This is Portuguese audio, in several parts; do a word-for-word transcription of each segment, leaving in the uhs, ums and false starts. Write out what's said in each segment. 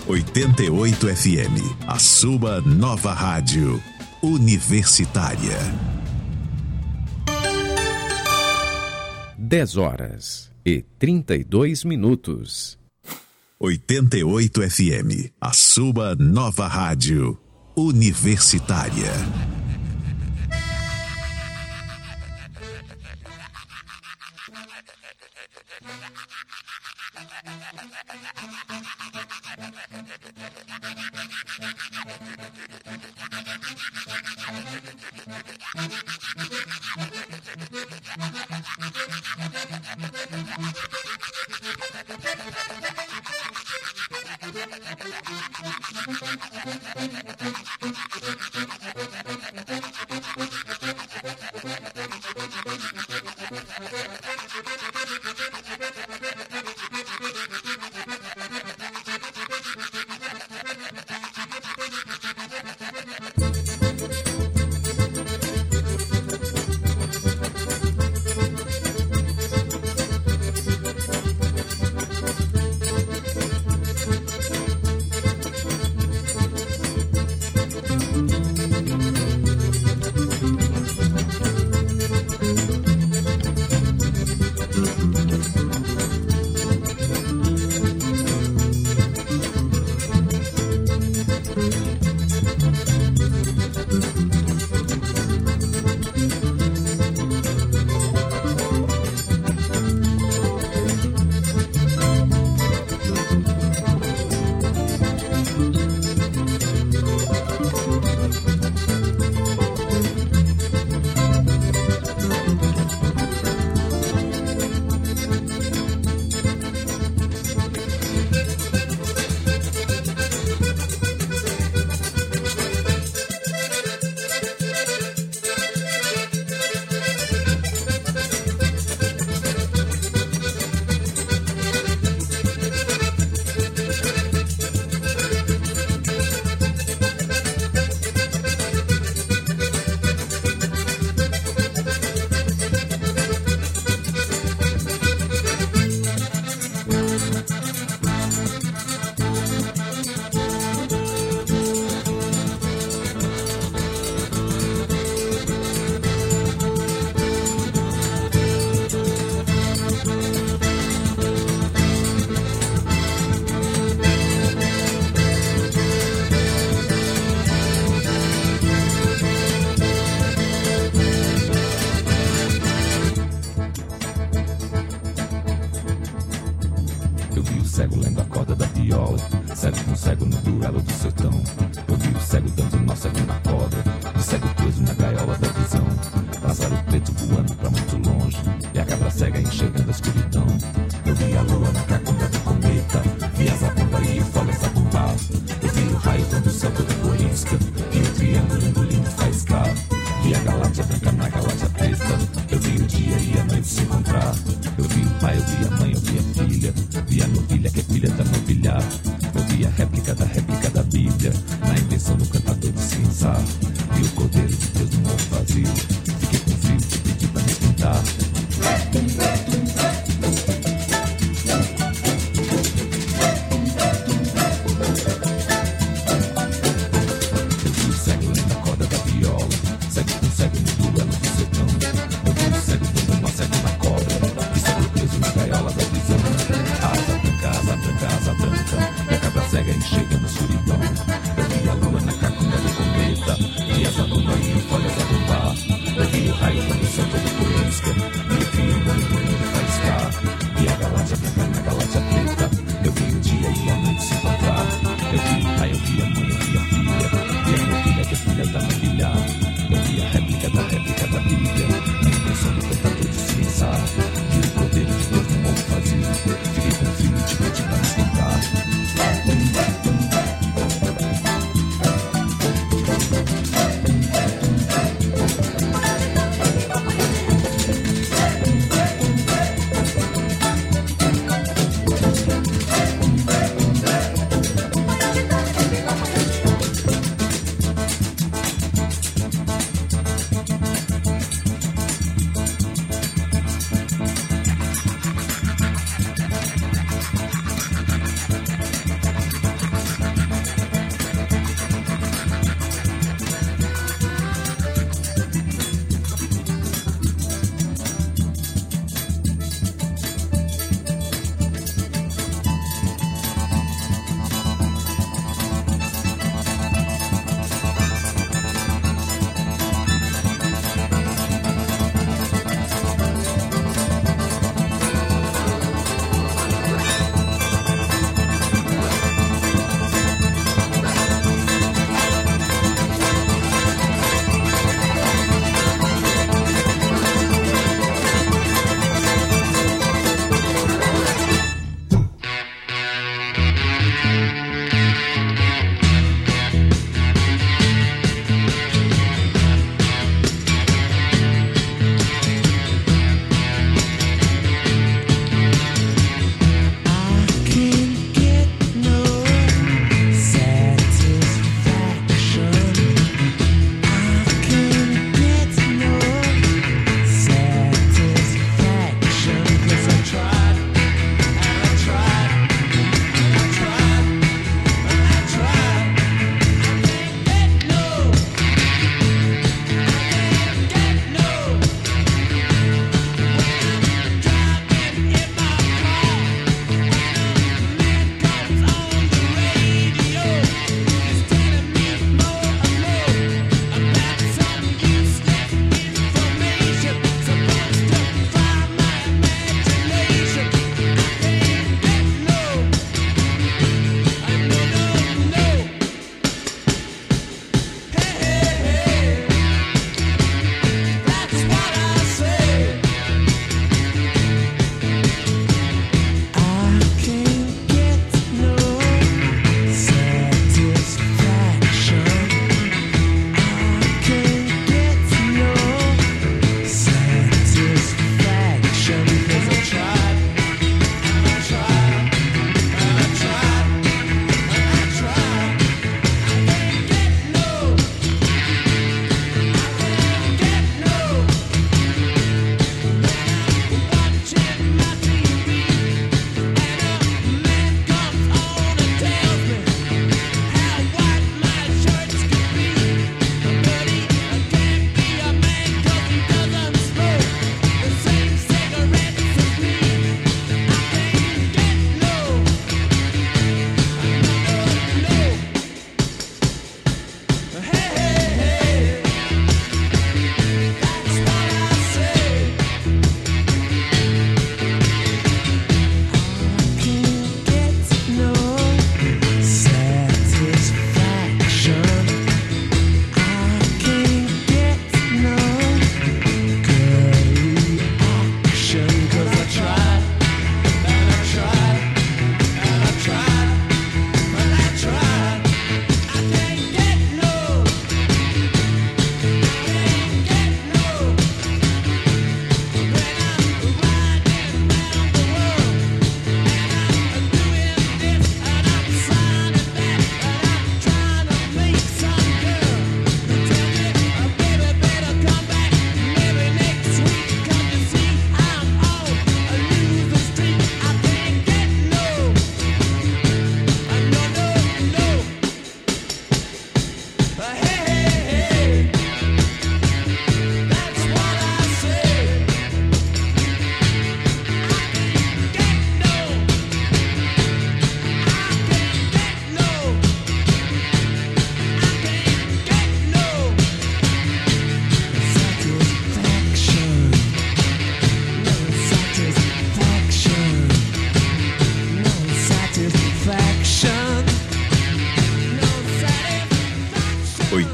oitenta e oito F M, a sua nova rádio universitária. dez horas e trinta e dois minutos. oitenta e oito F M, a sua nova rádio universitária.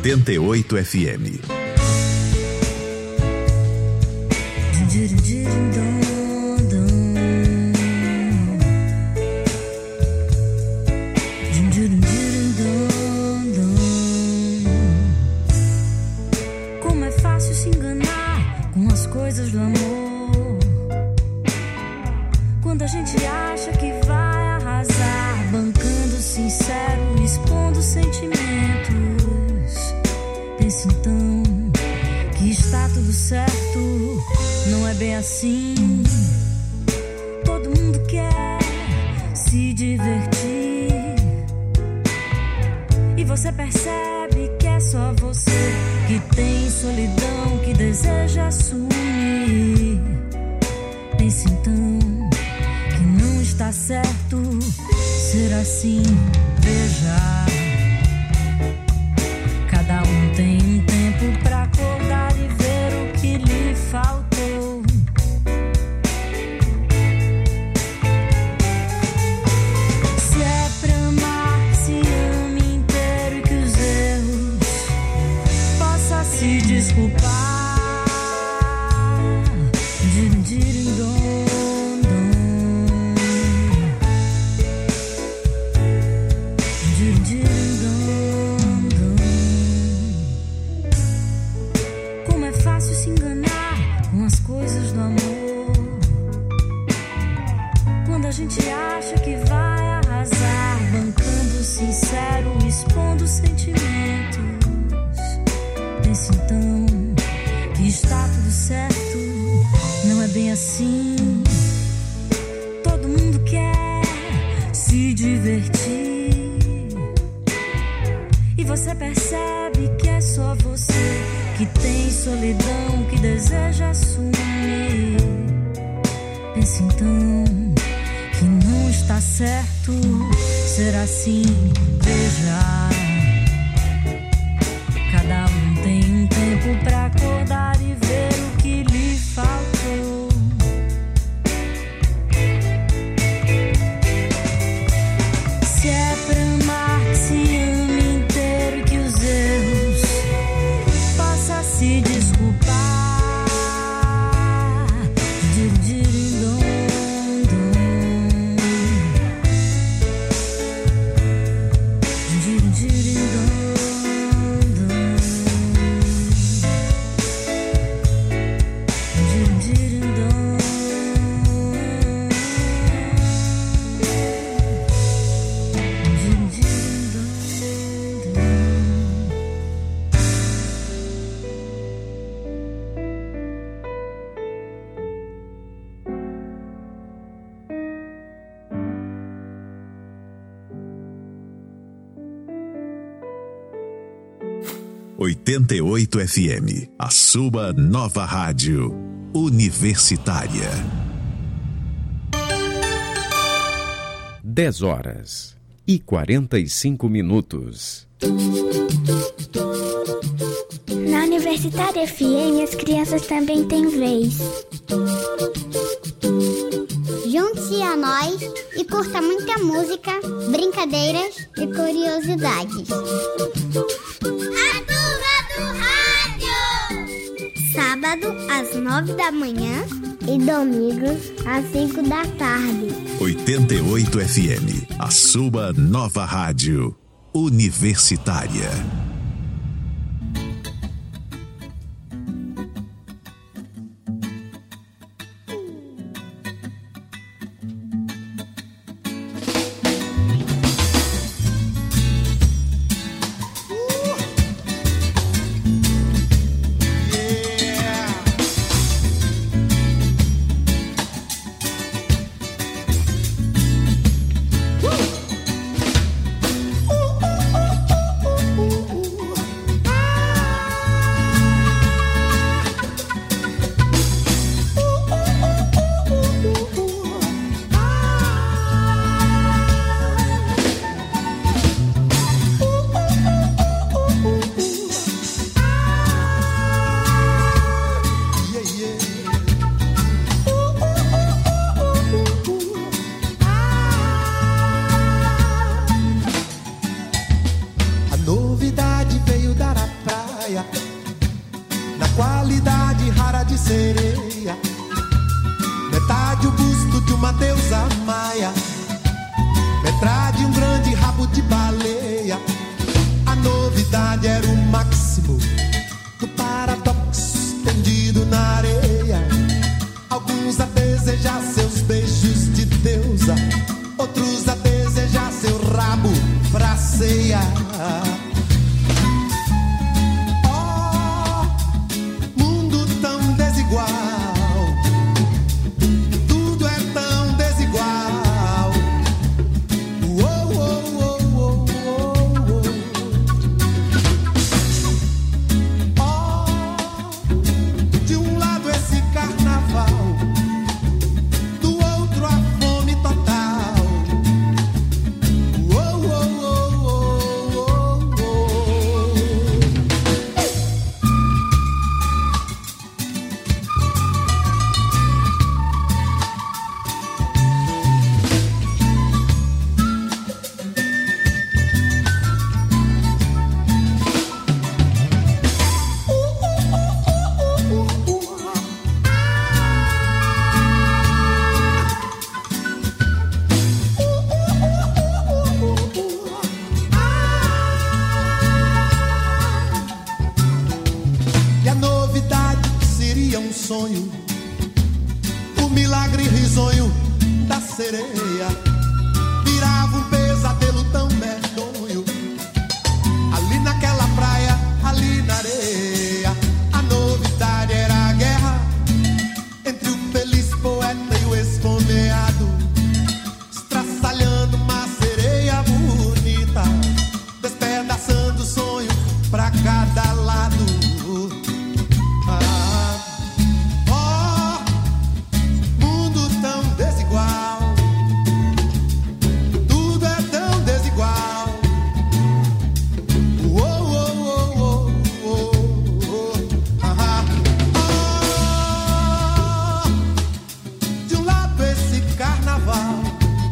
oitenta e oito F M. Como é fácil se enganar com as coisas do amor, quando a gente acha que vai arrasar, bancando sincero, expondo sentimentos. Pense então que está tudo certo, não é bem assim. Todo mundo quer se divertir e você percebe que é só você que tem solidão, que deseja sumir. Pense então que não está certo ser assim. Veja, cada um tem um tempo pra acordar e ver o que lhe faltou. Se é pra amar, se ame inteiro e que os erros possa se desculpar. Como é fácil se enganar com as coisas do amor, quando a gente acha que vai arrasar, bancando sincero, expondo sentimentos. Pense então que está tudo certo, não é bem assim. Todo mundo quer se divertir e você percebe que é só você que tem solidão, que deseja sumir. Pense então que não está certo ser assim. Veja, cada um tem um tempo pra acordar e ver o que lhe faltou. Se é pra amar, se ame inteiro e que os erros possa se desculpar. oitenta e oito F M, a sua nova rádio universitária. dez horas e quarenta e cinco minutos. Na Universitária F M, as crianças também têm vez. Junte-se a nós e curta muita música, brincadeiras e curiosidades. Sábado às nove da manhã e domingos às cinco da tarde. oitenta e oito F M, a sua nova rádio universitária. Ooh. ceia. Oh, mundo tão desigual, tudo é tão desigual. Oh, oh, oh, oh, oh, oh. Oh, de um lado esse carnaval, do outro a fome total. Oh, oh, oh, oh, oh, oh. E a novidade seria um sonho, o milagre risonho da sereia virava um pesadelo tão medonho. Ali naquela praia, ali na areia, a novidade era a guerra entre o feliz poeta e o esfomeado, estraçalhando uma sereia bonita, despedaçando o sonho pra cada lado. Ah, oh, mundo tão desigual, tudo é tão desigual. Oh, oh, oh, oh, oh, oh. Ah, oh, de um lado esse carnaval,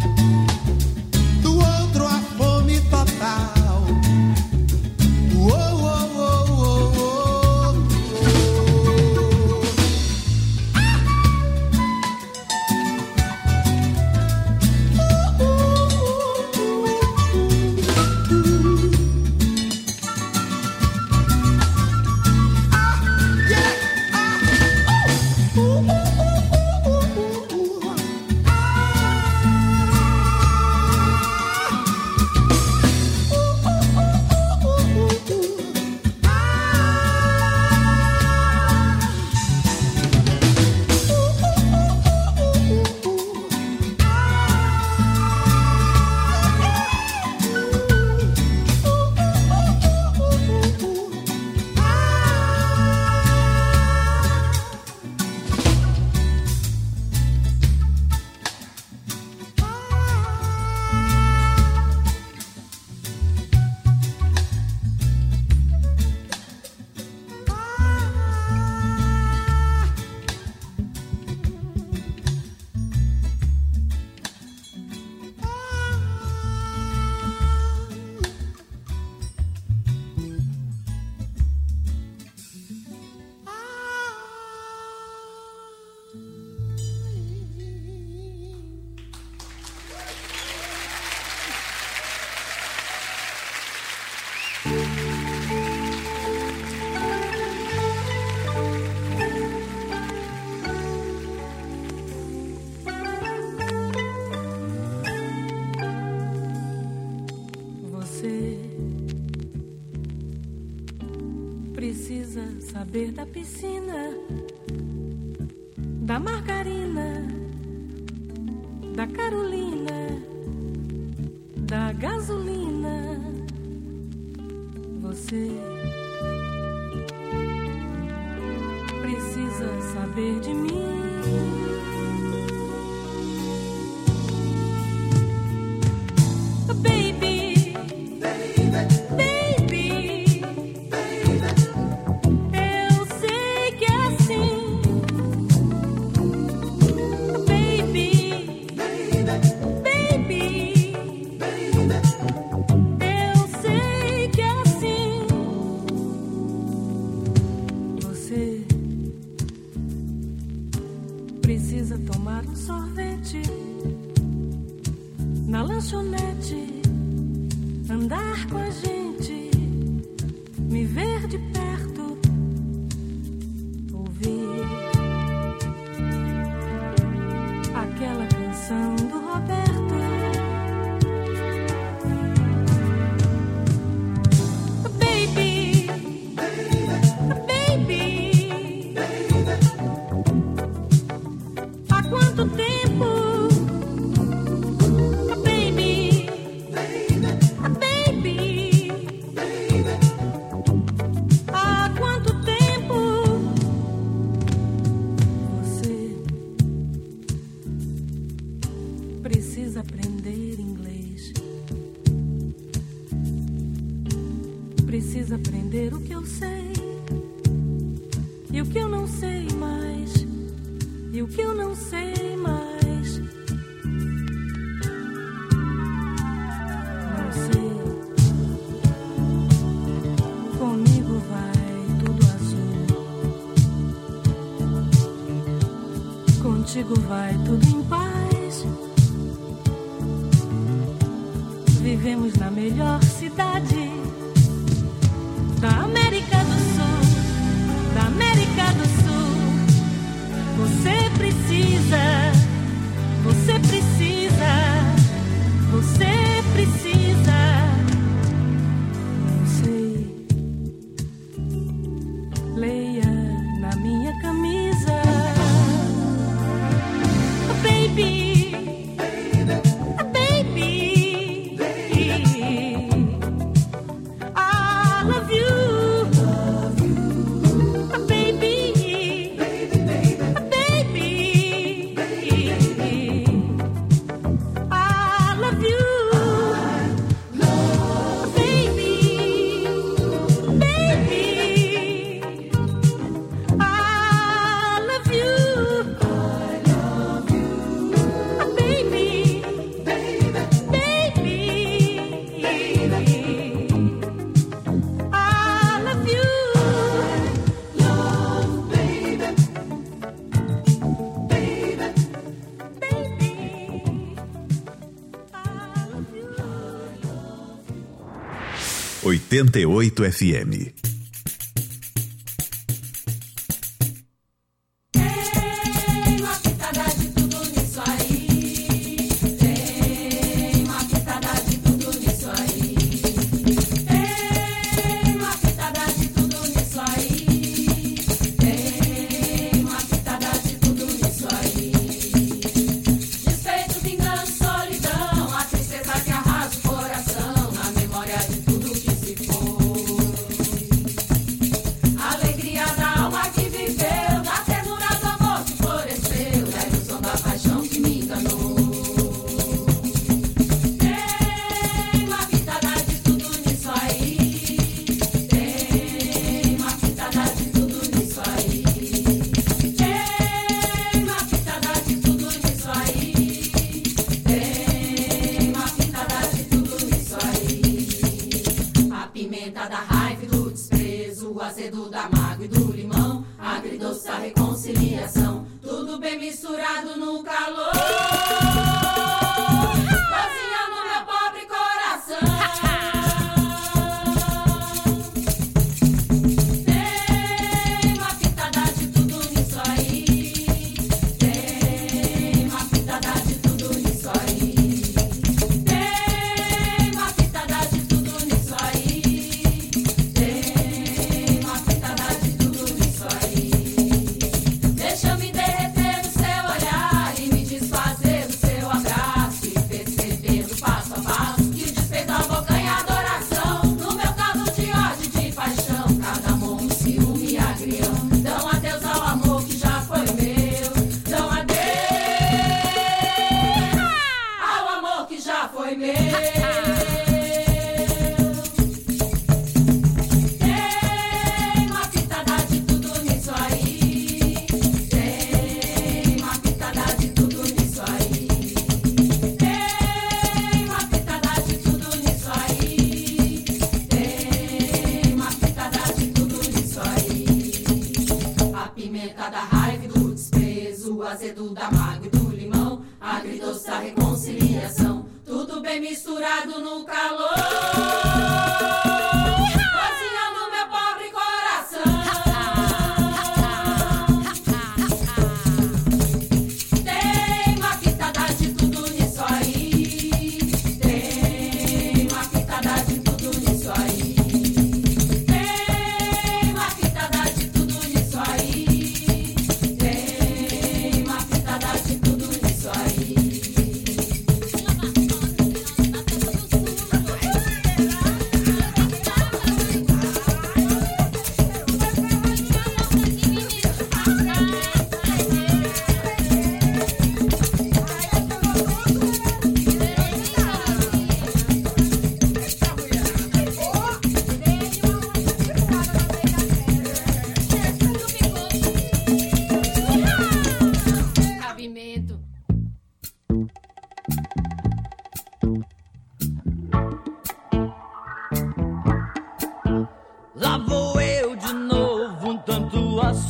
do outro a fome total. Oh, oh, oh, oh, oh, oh. Você precisa saber da piscina, da margarina, da Carolina, da gasolina. Você precisa saber de mim. Baby, baby, eu sei que é assim. Baby, baby, eu sei que é assim. Você precisa tomar um sorvete na lanchonete, andar com a gente, me ver de perto, ouvir aquela canção do Roberto. precisa aprender o que eu sei e o que eu não sei mais, e o que eu não sei mais. Não sei. Comigo vai tudo azul, contigo vai tudo em paz. Vivemos na melhor cidade da América do Sul, da América do Sul. Você precisa, você precisa, você precisa. Não sei, leia na minha camisa, baby. oitenta e oito F M. Deixa-me derreter no seu olhar e me desfazer do seu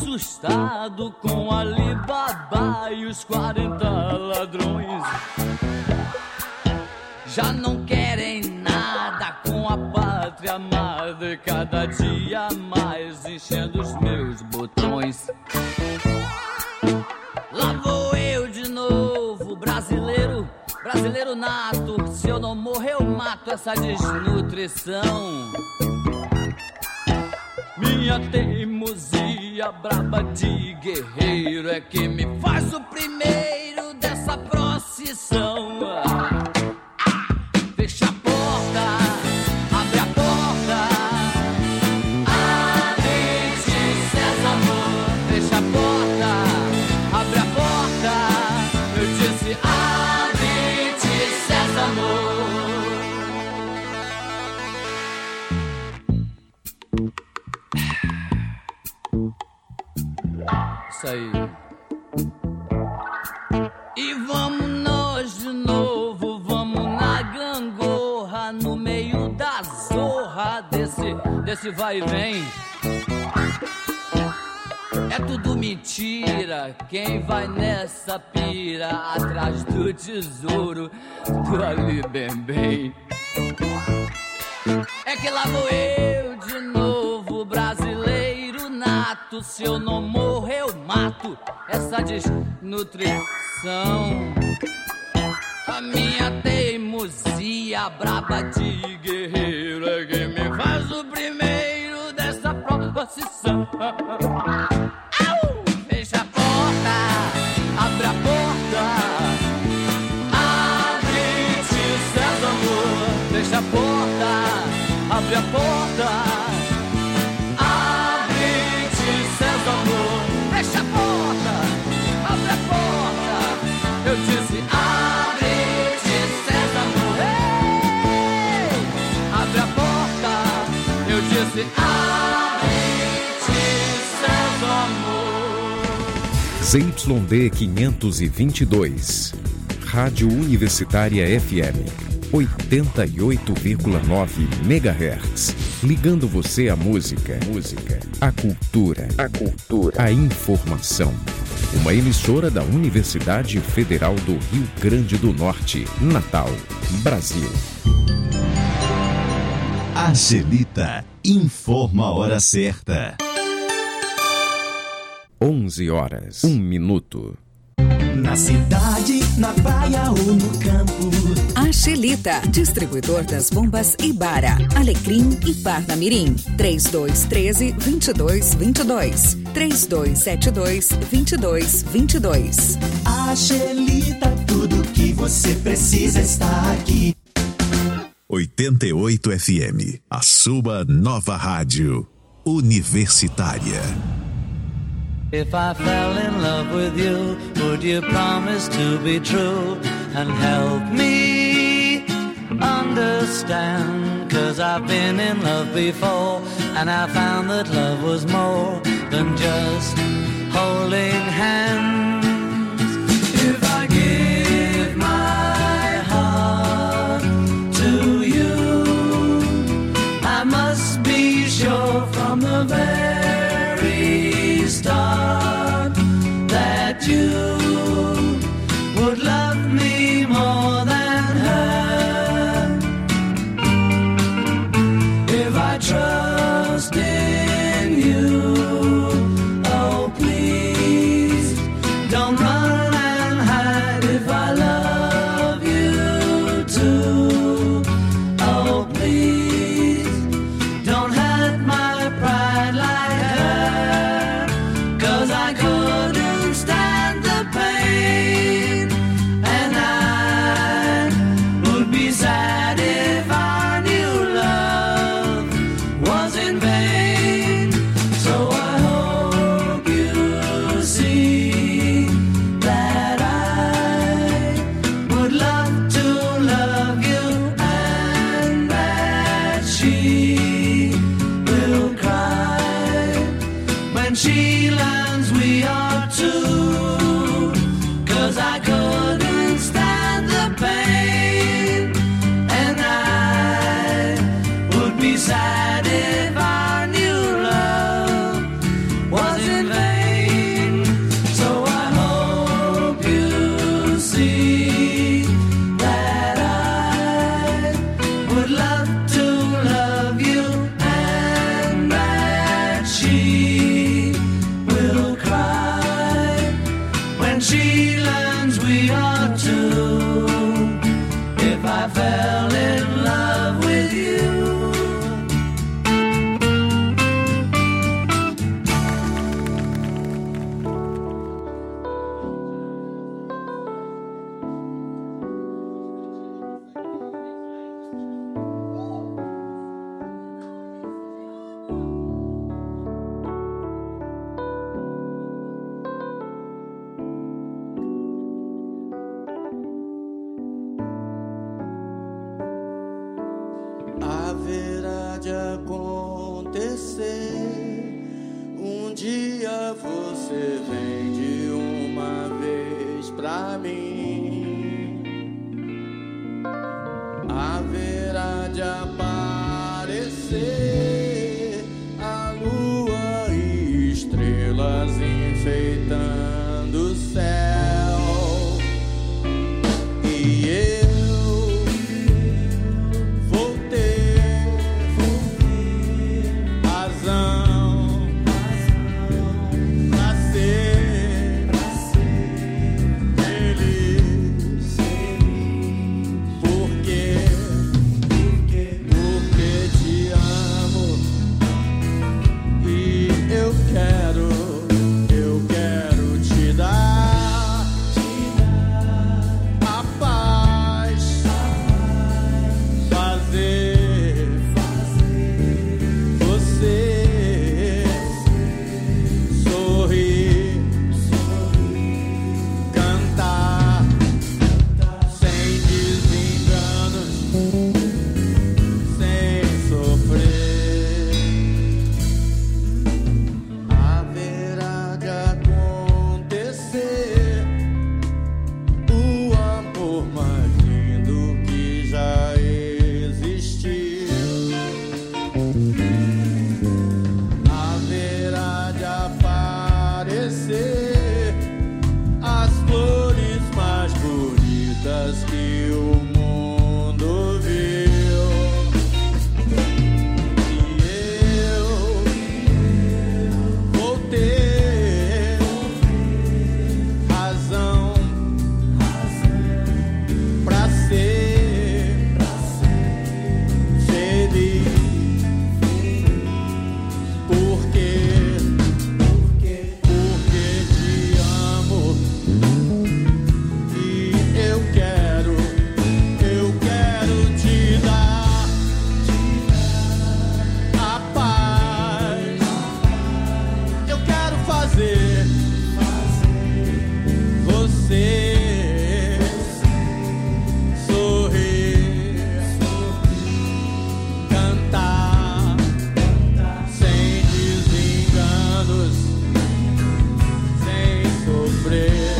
assustado com Alibaba e os quarenta ladrões. Já não querem nada com a pátria amada, cada dia mais enchendo os meus botões. Lá vou eu de novo, brasileiro, brasileiro nato. Se eu não morrer eu mato essa desnutrição. Minha teimosia braba de guerreiro é que me faz o primeiro dessa procissão. Fecha a porta, abre a porta, abre-te, Sésamo. Fecha a porta, abre a porta, eu disse abre-te, Sésamo. Isso aí. E vamos nós de novo, vamos na gangorra, no meio da zorra desse, desse vai e vem. É tudo mentira, quem vai nessa pira atrás do tesouro do Ali Bem. É que lá vou eu de novo, brasileiro nato. Se eu não morrer eu mato essa desnutrição. A minha teimosia braba de guerreiro é que me faz o primeiro dessa procissão. Au! Fecha a porta, abre a porta, abre-te, Sésamo. Fecha a porta, abre a porta, abre-te, Sésamo. Fecha a porta, abre a porta, eu disse abre-te, Sésamo. Ei! Abre a porta, eu disse abre-te, Sésamo. Z Y D quinhentos e vinte e dois, Rádio Universitária F M, oitenta e oito vírgula nove megahertz, ligando você à música, música, à cultura, a cultura, à informação. Uma emissora da Universidade Federal do Rio Grande do Norte, Natal, Brasil. Angelita informa a hora certa. onze horas, um minuto. Na cidade, na praia ou no campo. Angelita, distribuidor das bombas Ibara, Alecrim e Parnamirim. três dois um três, dois dois dois dois. três dois sete dois, dois dois dois dois. Angelita, tudo que você precisa está aqui. oitenta e oito F M, a sua nova rádio universitária. If I fell in love with you, would you promise to be true and help me understand? 'Cause I've been in love before and I found that love was more than just holding hands. If I give my heart to you, I must be sure from the very start that you would love me more than her. If I trust in you, oh please don't run and hide. If I love you too, oh please don't hurt my pride like her. 'Cause I couldn't stand the de acontecer. Um dia você vem de uma vez pra mim. Haverá de aparecer a lua e estrelas enfeitando o céu. E eu vou ter, vou ter razão pra ser, pra ser feliz, feliz. Porque, porque, porque te amo e eu quero, eu quero te dar, te dar a paz, fazer, fazer você sorrir, sorrir, cantar sem desenganos, sem sofrer. Haverá de acontecer o amor mais lindo que já existiu. Haverá de aparecer as flores mais bonitas que o mundo viu. E eu vou ter razão pra ser, pra ser feliz. Porque, porque, porque te amo e eu quero, eu quero te dar, te dar a paz. Eu quero fazer, fazer você sorrir, cantar sem desenganos, sem sofrer.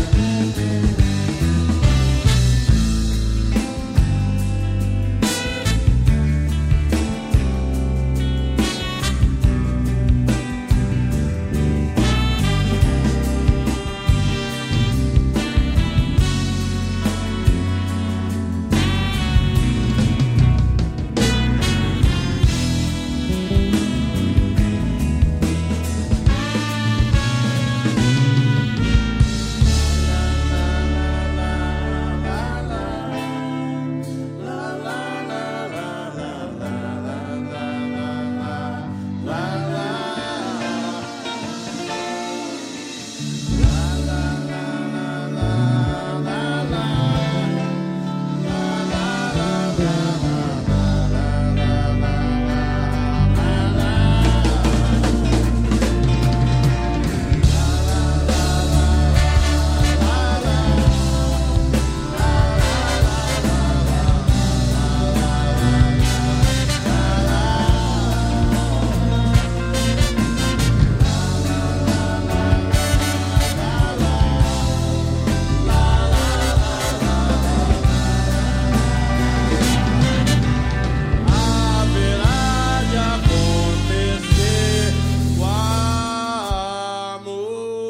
Haverá de acontecer o amor.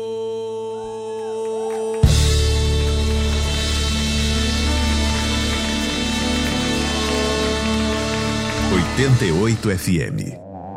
oitenta e oito F M.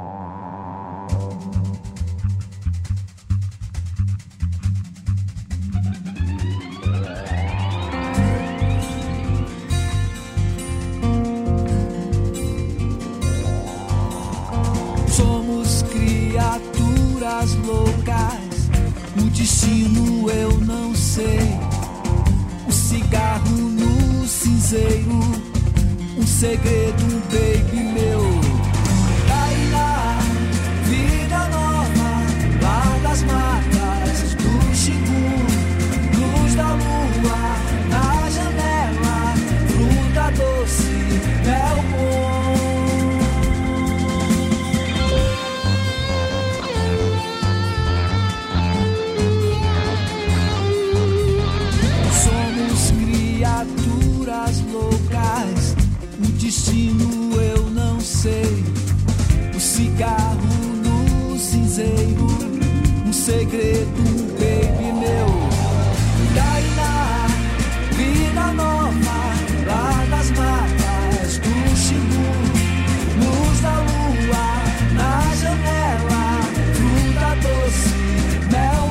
Somos criaturas loucas, o destino eu não sei. O cigarro no cinzeiro, um segredo, um baby meu. Daí lá, vida nova, lá das matas do Xingu, luz da lua na janela, fruta doce, mel bom. segredo, baby meu. Tainá, vida nova, lá das matas do Xingu. Luz da lua na janela, fruta doce, mel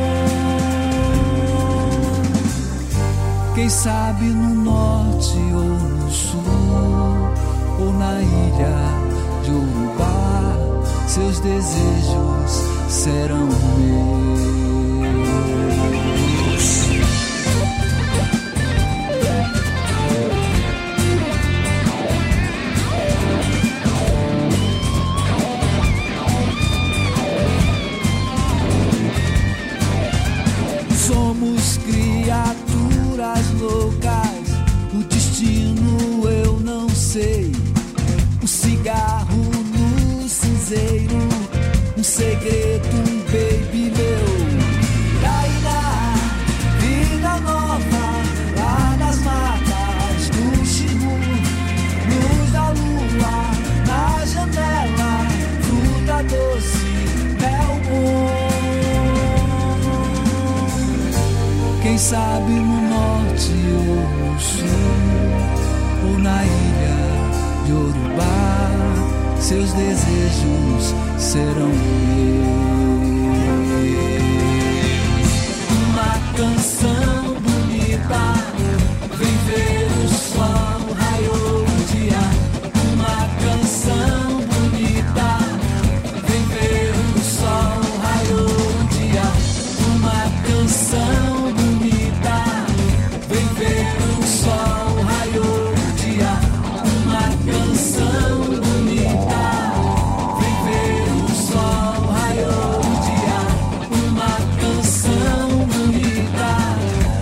bom. Quem sabe no norte ou no sul, ou na ilha de Urubá, seus desejos serão meus. Somos criaturas loucas, o destino eu não sei. O cigarro no cinzeiro, um segredo, um baby meu. Tainá, vida nova, lá nas matas do Xingu. Luz da lua na janela, fruta doce, mel bom. Quem sabe no norte ou no sul, ou na ilha de Urubá, seus desejos serão meus. Uma canção bonita, vem ver o sol raiou o dia. Uma canção bonita, vem ver o sol raiou o dia. Uma canção bonita, vem ver o sol raiou o dia. Uma canção bonita, vem ver o sol raiou o dia. Uma canção bonita,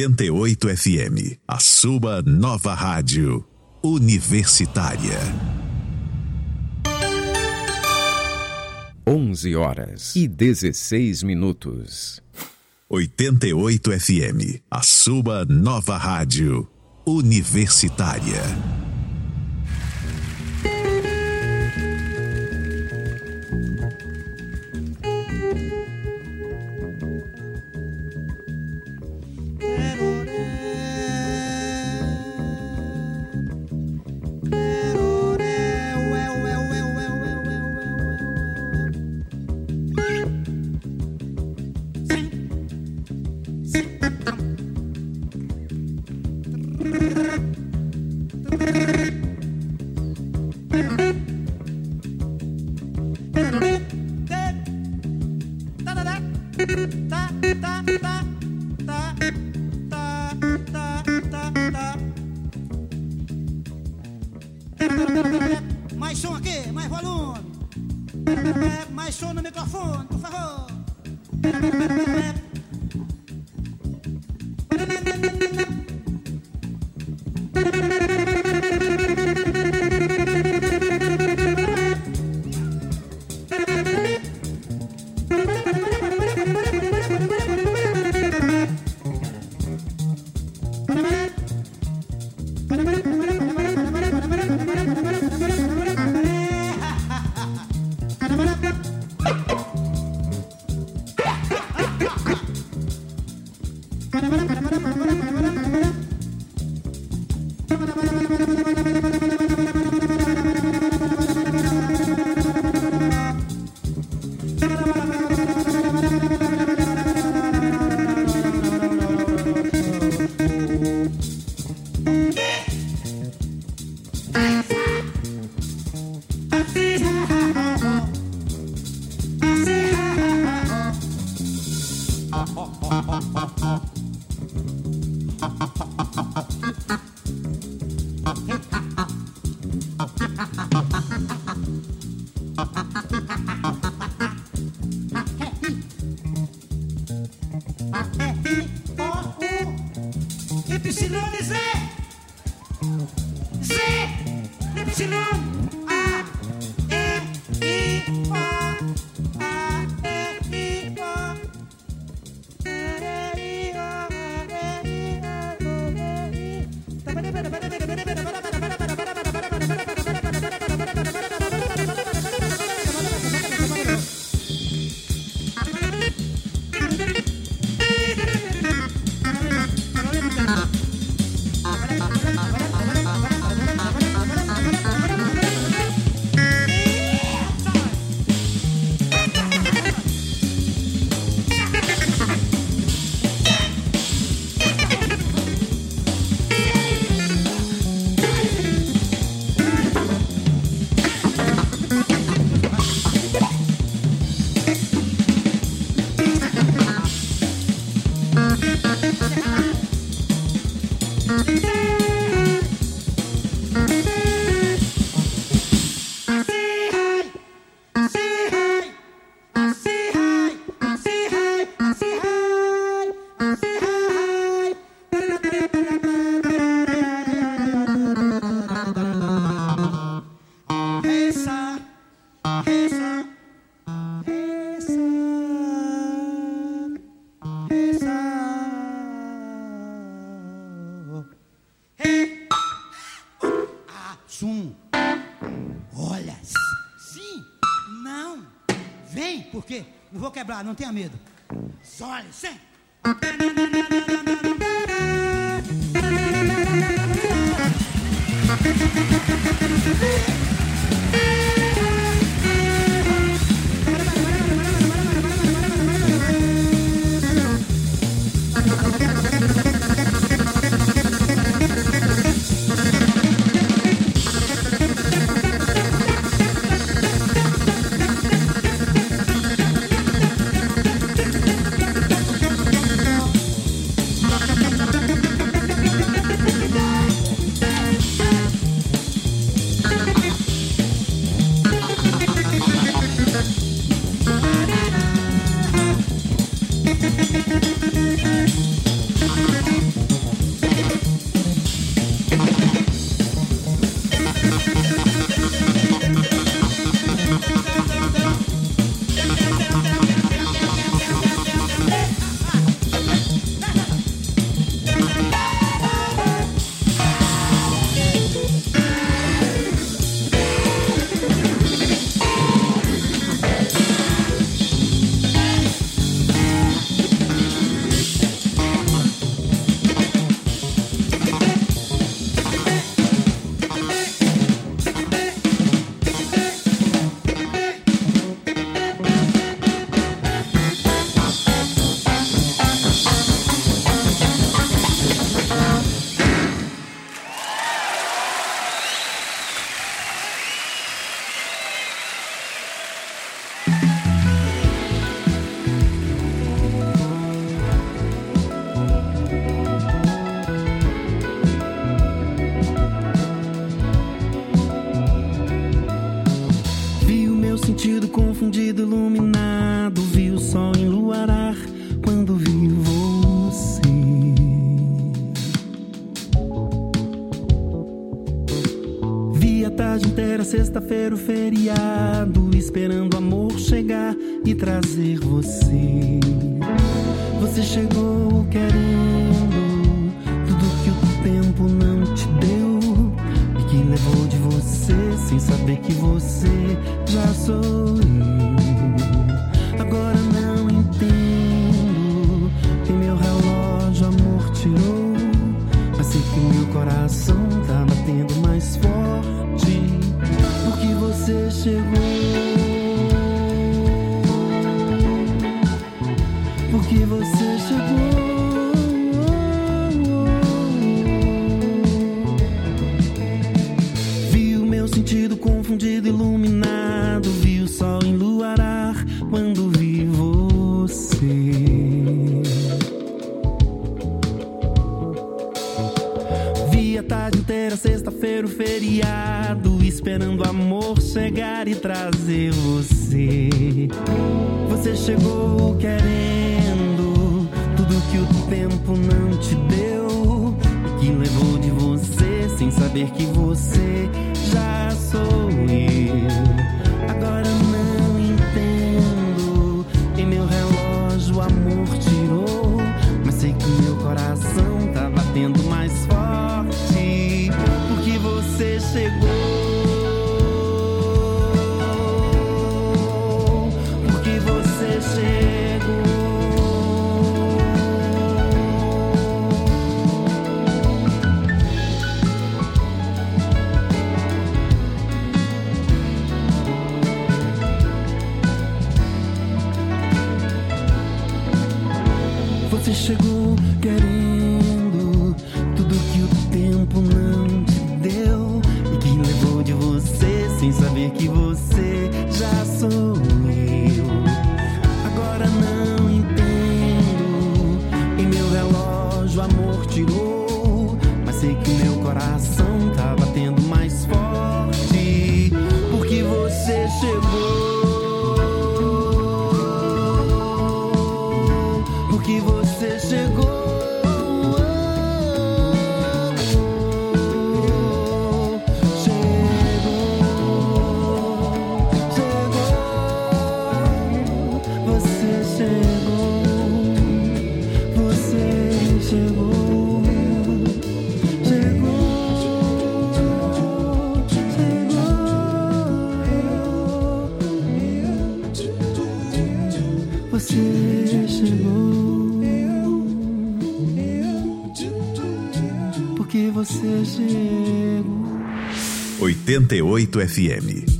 oitenta e oito F M, a sua nova rádio universitária. onze horas e dezesseis minutos. oitenta e oito F M, a sua nova rádio universitária. Mais som aqui, mais volume. Mais som no microfone, por favor. Não tenha medo. Sole, sem. Sentido confundido, iluminado, vi o sol enluarar quando vi você. Vi a tarde inteira, sexta-feira, o feriado, esperando o amor chegar e trazer você. Você chegou querendo tudo que o tempo não te deu e que levou de você sem saber que você já sou eu. Agora não entendo que meu relógio amor tirou, mas sei que meu coração tá batendo mais forte porque você chegou. Porque você chegou. Vi o meu sentido confundido, iluminado, vi o sol enluarar quando vi você. Vi a tarde inteira, sexta-feira, o feriado, esperando o amor chegar e trazer você. Você chegou querendo tudo que o tempo não te deu e que levou de você sem saber que você já sou eu. Agora não entendo, em meu relógio o amor tirou, mas sei que meu coração tá batendo mais forte porque você chegou. Porque você chegou. Você chegou querendo tudo que o tempo não te deu e que levou de você sem saber que você já sou eu. Agora não entendo, em meu relógio o amor tirou, mas sei que meu coração tá batendo mais forte porque você chegou. Porque você chegou. Você chegou. Porque você chegou. oitenta e oito F M.